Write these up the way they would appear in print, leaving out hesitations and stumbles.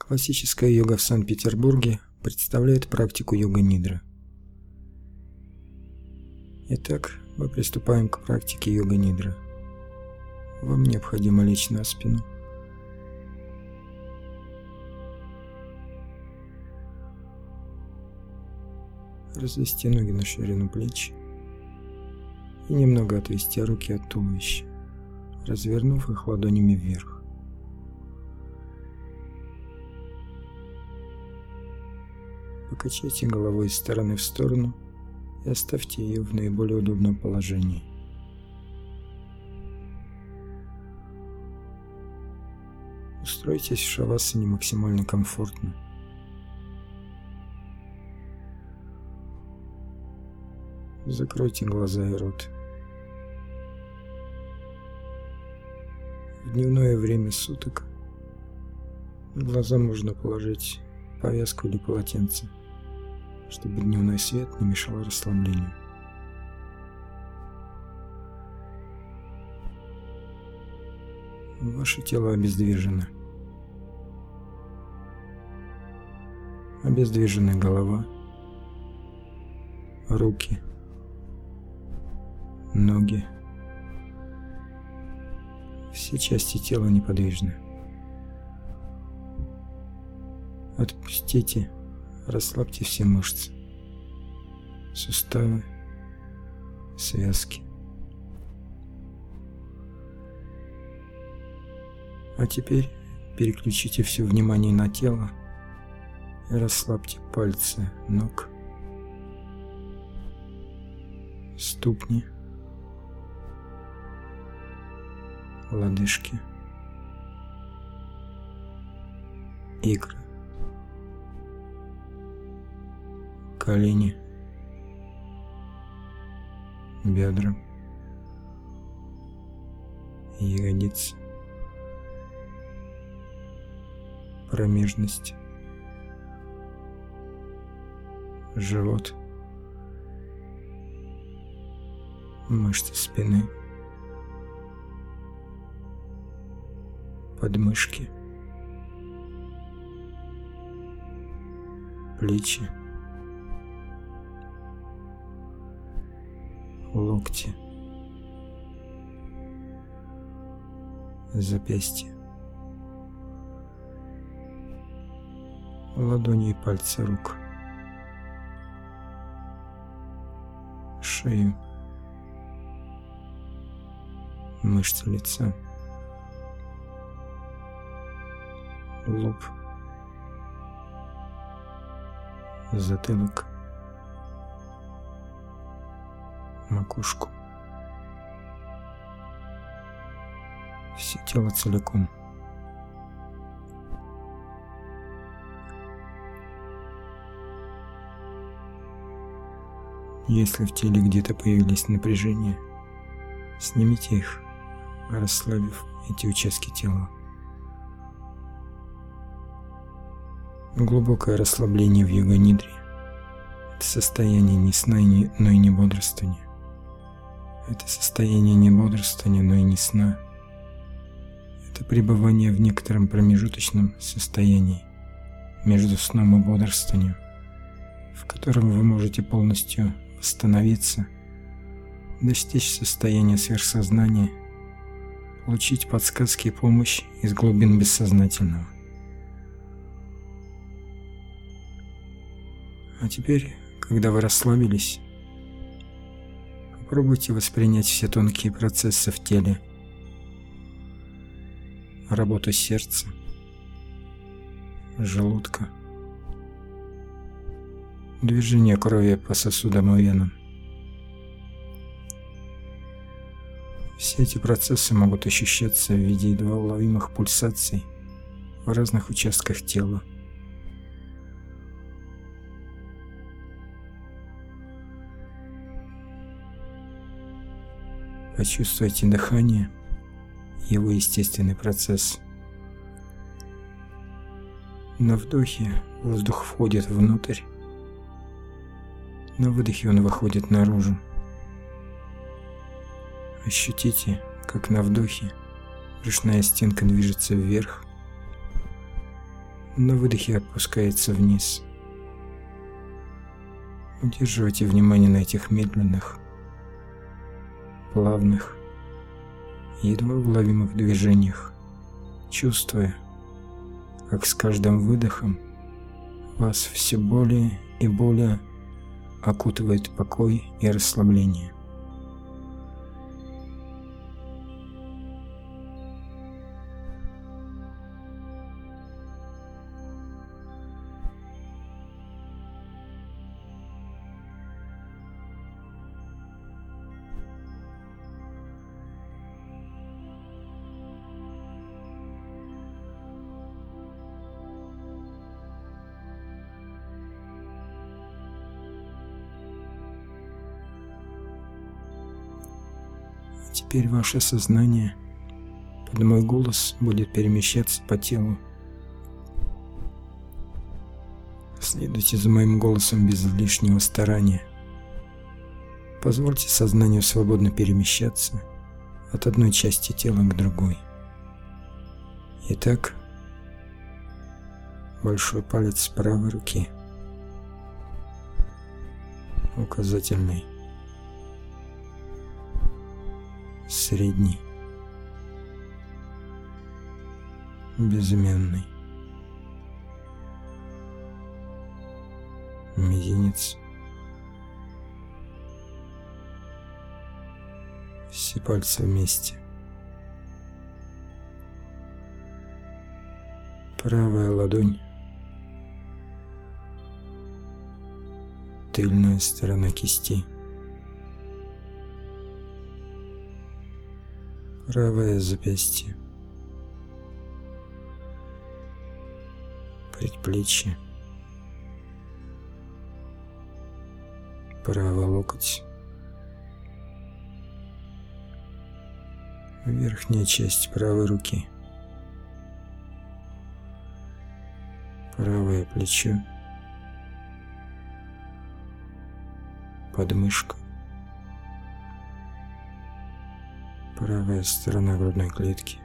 Классическая йога в Санкт-Петербурге представляет практику йога-нидра. Итак, мы приступаем к практике йога-нидра. Вам необходимо лечь на спину. Развести ноги на ширину плеч и немного отвести руки от туловища, развернув их ладонями вверх. Покачайте головой из стороны в сторону и оставьте ее в наиболее удобном положении. Устройтесь в шавасане максимально комфортно. Закройте глаза и рот. В дневное время суток на глаза можно положить повязку или полотенце, чтобы дневной свет не мешал расслаблению. Ваше тело обездвижено. Обездвижена голова, руки, ноги. Все части тела неподвижны. Отпустите, расслабьте все мышцы, суставы, связки. А теперь переключите все внимание на тело и расслабьте пальцы ног, ступни, лодыжки, икры, колени, бедра, ягодицы, промежность, живот, мышцы спины, подмышки, плечи, локти, запястья, ладони и пальцы рук, шею, мышцы лица, лоб, затылок, макушку. Все тело целиком. Если в теле где-то появились напряжения, снимите их, расслабив эти участки тела. Глубокое расслабление в йога-нидре – это состояние не сна, но и не бодрствования. Это состояние не бодрствования, но и не сна. Это пребывание в некотором промежуточном состоянии между сном и бодрствованием, в котором вы можете полностью восстановиться, достичь состояния сверхсознания, получить подсказки и помощь из глубин бессознательного. А теперь, когда вы расслабились, попробуйте воспринять все тонкие процессы в теле, работу сердца, желудка, движение крови по сосудам и венам. Все эти процессы могут ощущаться в виде едва уловимых пульсаций в разных участках тела. Почувствуйте дыхание, его естественный процесс. На вдохе воздух входит внутрь, на выдохе он выходит наружу. Ощутите, как на вдохе брюшная стенка движется вверх, На выдохе опускается вниз. Удерживайте внимание на этих медленных, плавных, едва уловимых движениях, чувствуя, как с каждым выдохом вас все более и более окутывает покой и расслабление. Теперь ваше сознание под мой голос будет перемещаться по телу. Следуйте за моим голосом без лишнего старания. Позвольте сознанию свободно перемещаться от одной части тела к другой. Итак, большой палец правой руки, указательный, средний, безымянный, мизинец, все пальцы вместе, правая ладонь, тыльная сторона кисти, правое запястье, предплечье, правый локоть, верхняя часть правой руки, правое плечо, подмышка, правая сторона грудной клетки,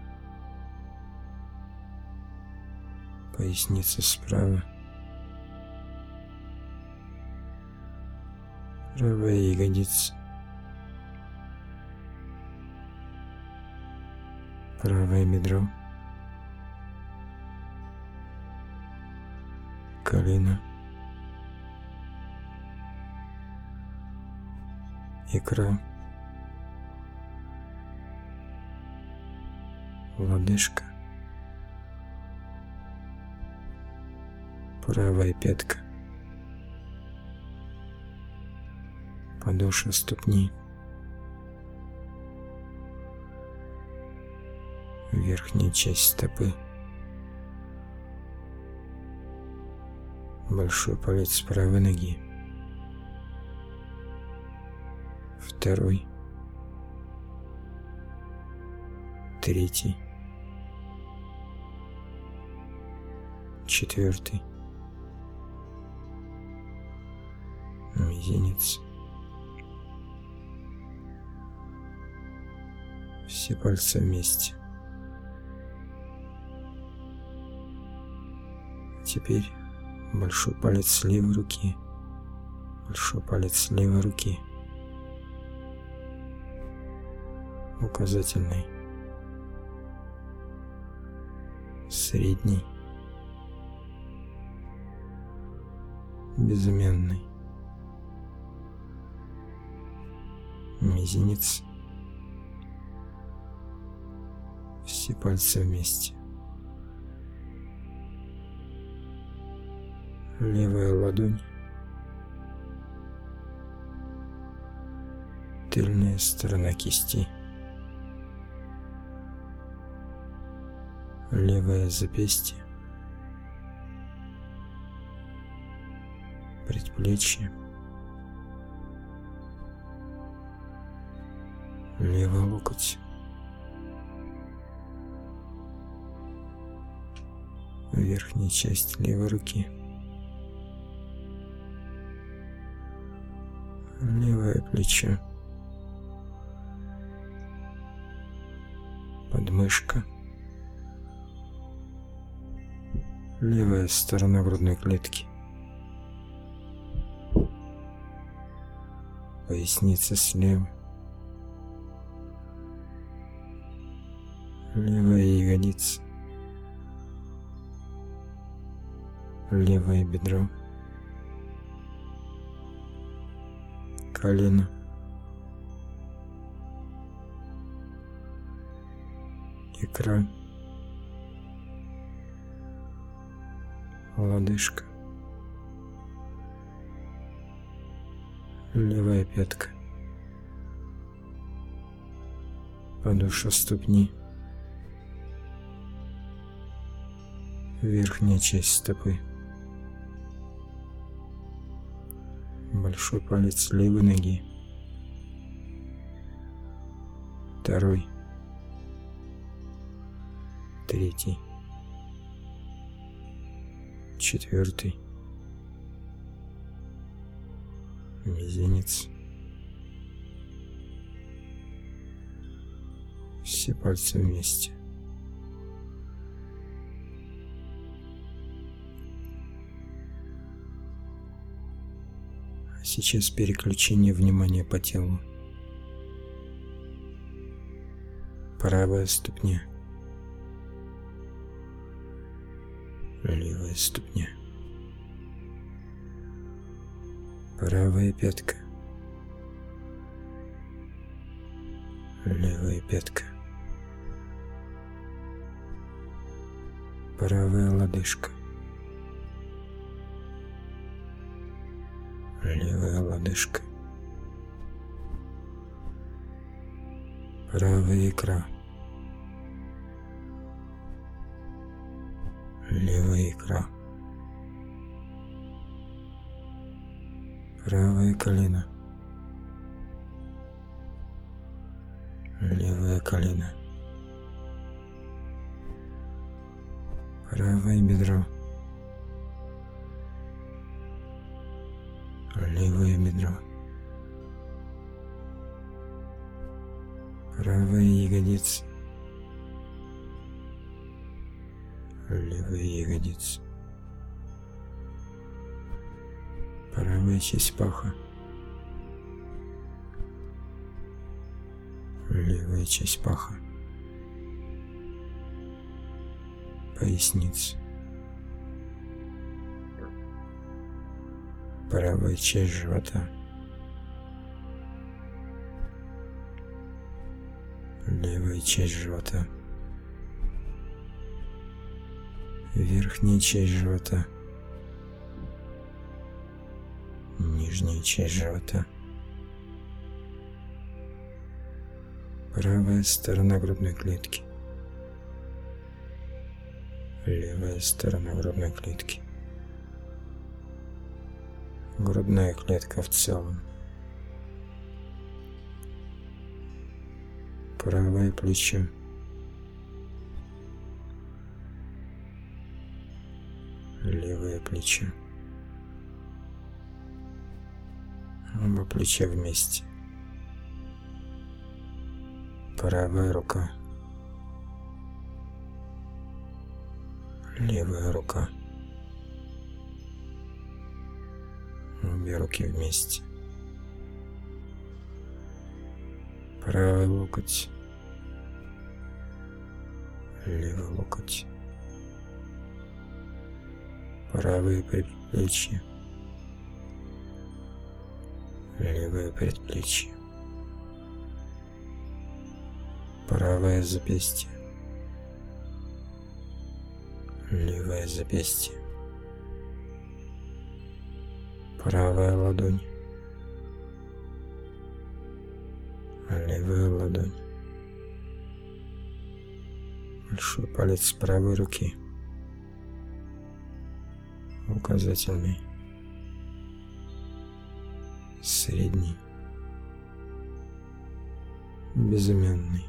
поясница справа, правая ягодица, правое бедро, колено, икра, лодыжка, правая пятка, подошва ступни, верхняя часть стопы, большой палец правой ноги, второй, третий, четвертый, мизинец, все пальцы вместе. Теперь большой палец левой руки, большой палец левой руки, указательный, средний, безымянный, мизинец, все пальцы вместе. Левая ладонь, тыльная сторона кисти, левое запястье, предплечье, левый локоть, верхняя часть левой руки, левое плечо, подмышка, Левая сторона грудной клетки. Поясница слева. Левая ягодица. Левое бедро. Колено. Икра. Лодыжка. Левая пятка. Подошва ступни. Верхняя часть стопы. Большой палец левой ноги. Второй. Третий. Четвертый. Мизинец. Все пальцы вместе. А сейчас переключение внимания по телу. Правая ступня. Левая ступня. Правая пятка. Левая пятка. Правая лодыжка. Левая лодыжка. Правая икра. Левая икра. Правое колено. Левое колено. Правое бедро. Левое бедро. Правая ягодица. Левая ягодица. Правая часть паха. Левая часть паха. Поясница. Правая часть живота. Левая часть живота. Верхняя часть живота. Нижняя часть живота. Правая сторона грудной клетки. Левая сторона грудной клетки. Грудная клетка в целом. Правое плечо. Левое плечо. Оба плеча вместе. Правая рука. Левая рука. Обе руки вместе. Правый локоть. Левый локоть. Правое предплечье. Левое предплечье. Правое запястье. Левое запястье. Правая ладонь. Левая ладонь. Большой палец правой руки. Указательный. Средний. Безымянный.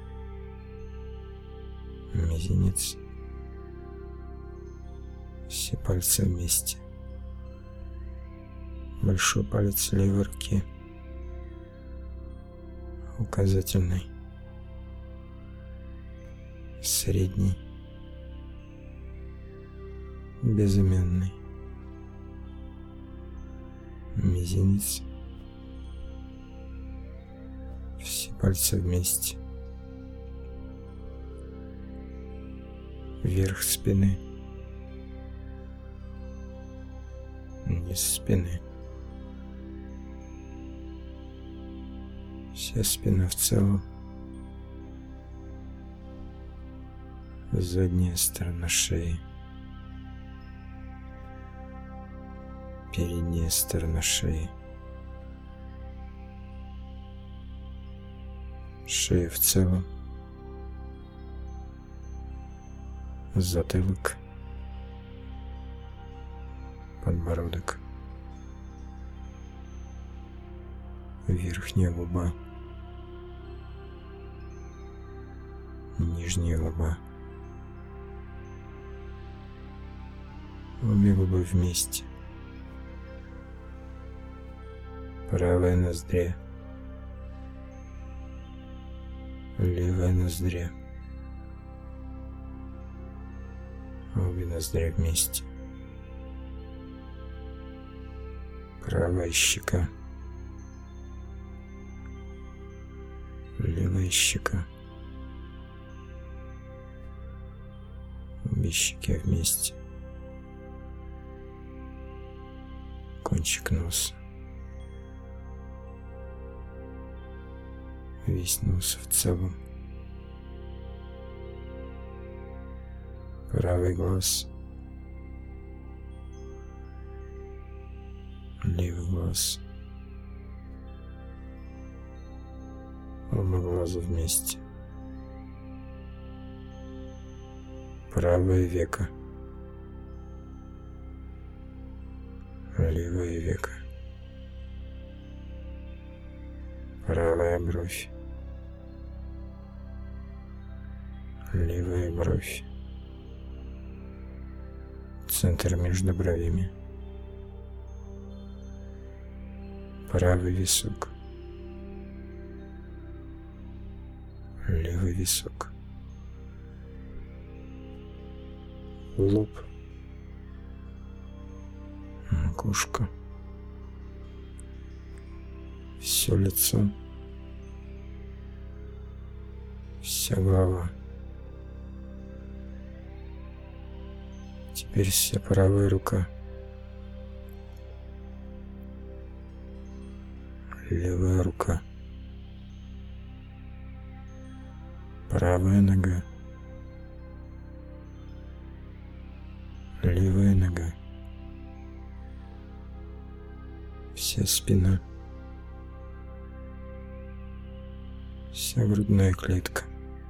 Мизинец. Все пальцы вместе. Большой палец левой руки. Указательный. Средний. безымянный, мизинец, все пальцы вместе, верх спины, низ спины, вся спина в целом, задняя сторона шеи, передняя сторона шеи, шея в целом, затылок, подбородок, верхняя губа, нижняя губа, обе губы вместе, правая ноздря, левая ноздря, обе ноздри вместе, правая щека, левая щека, обе щеки вместе, кончик носа, весь нос в целом, правый глаз, левый глаз, оба глаза вместе, правое веко, левое веко, правая бровь, левая бровь, центр между бровями, правый висок, левый висок, лоб, макушка, все лицо, вся голова. Теперь вся правая рука, левая рука, правая нога, левая нога, вся спина, вся грудная клетка,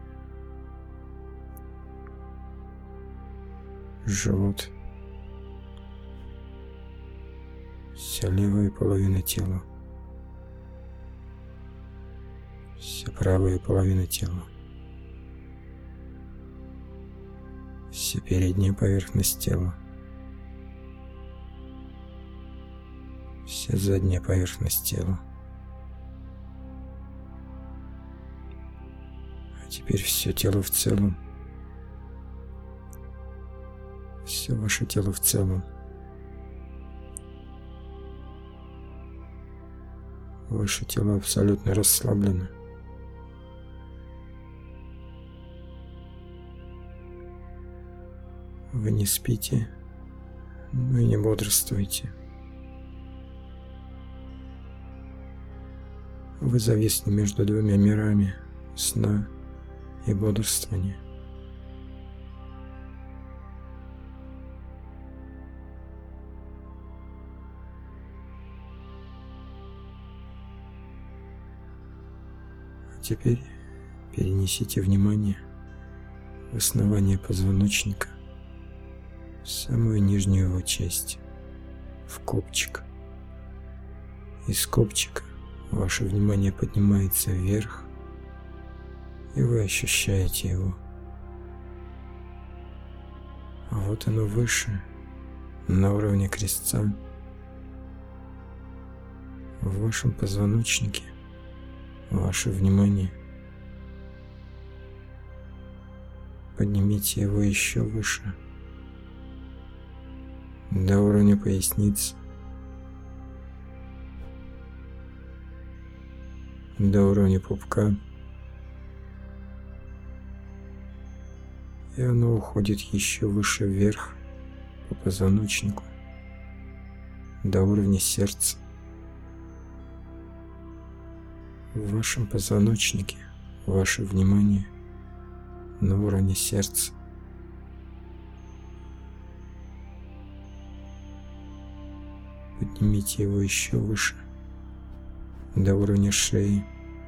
живот, вся левая половина тела, вся правая половина тела, вся передняя поверхность тела, вся задняя поверхность тела. А теперь все тело в целом, все ваше тело в целом. Ваше тело абсолютно расслаблено. Вы не спите, но и не бодрствуете. Вы зависли между двумя мирами сна и бодрствования. А теперь перенесите внимание в основание позвоночника, в самую нижнюю его часть, в копчик. Из копчика ваше внимание поднимается вверх, и вы ощущаете его. А вот оно выше, на уровне крестца, в вашем позвоночнике, ваше внимание. Поднимите его еще выше, до уровня поясницы, до уровня пупка, и оно уходит еще выше вверх по позвоночнику, до уровня сердца. В вашем позвоночнике ваше внимание на уровне сердца. Поднимите его еще выше, до уровня шеи,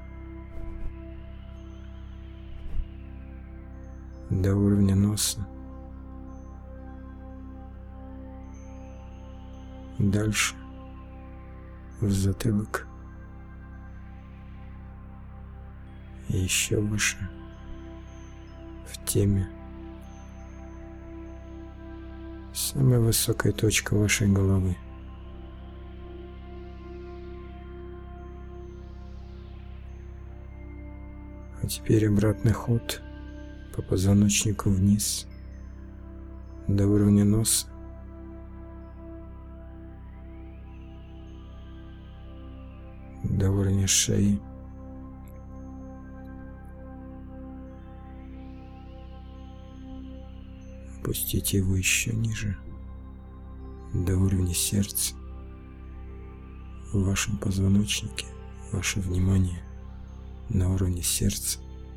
до уровня носа. Дальше в затылок. И еще выше в теме. Самая высокая точка вашей головы. А теперь обратный ход по позвоночнику вниз до уровня носа. До уровня шеи. Опустите его еще ниже, до уровня сердца. В вашем позвоночнике ваше внимание на уровне сердца.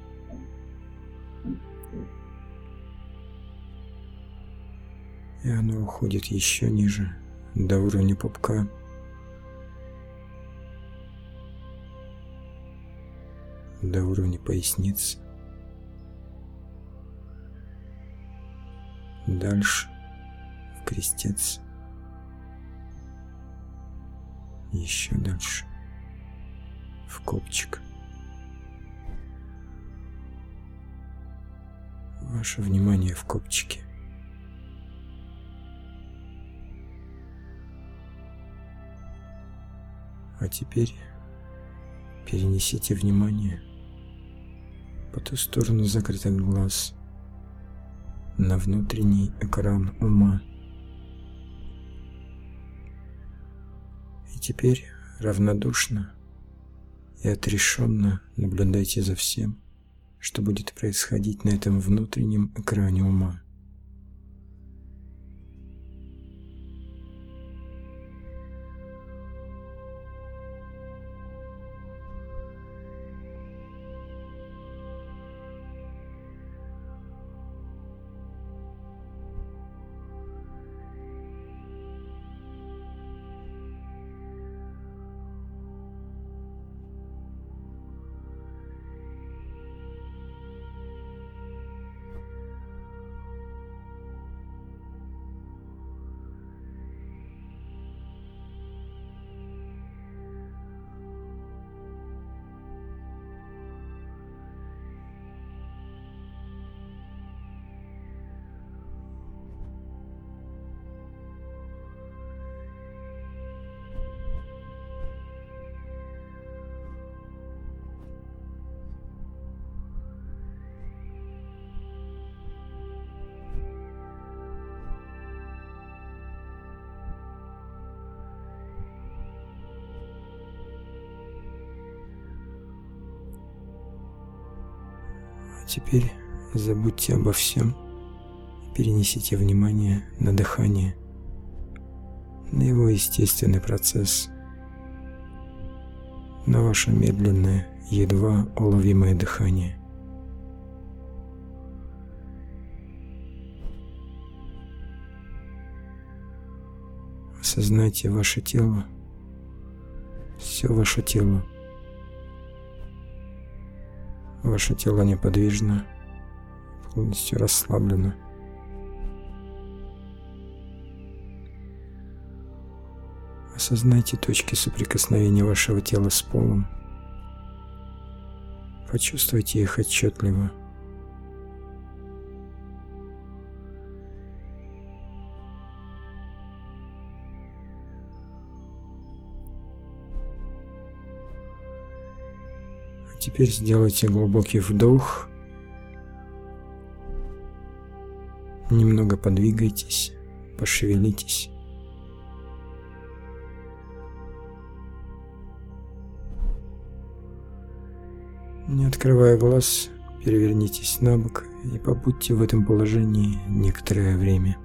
И оно уходит еще ниже, до уровня пупка. До уровня поясницы. Дальше в крестец. Еще дальше в копчик. Ваше внимание в копчике. А теперь перенесите внимание по ту сторону закрытых глаз на внутренний экран ума. И теперь равнодушно и отрешенно наблюдайте за всем, что будет происходить на этом внутреннем экране ума. Теперь забудьте обо всем, перенесите внимание на дыхание, на его естественный процесс, на ваше медленное, едва уловимое дыхание. Осознайте ваше тело, все ваше тело. Ваше тело неподвижно, полностью расслаблено. Осознайте точки соприкосновения вашего тела с полом. Почувствуйте их отчетливо. Теперь сделайте глубокий вдох, немного подвигайтесь, пошевелитесь. Не открывая глаз, перевернитесь на бок и побудьте в этом положении некоторое время.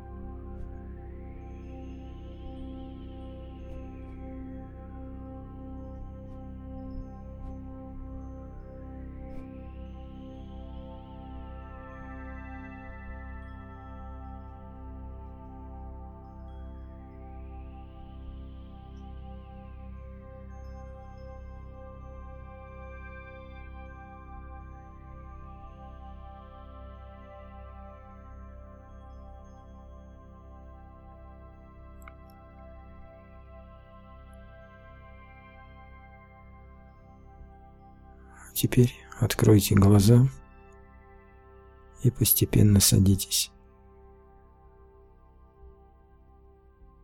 Теперь откройте глаза и постепенно садитесь.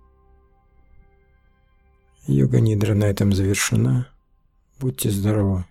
Йога-нидра на этом завершена. Будьте здоровы!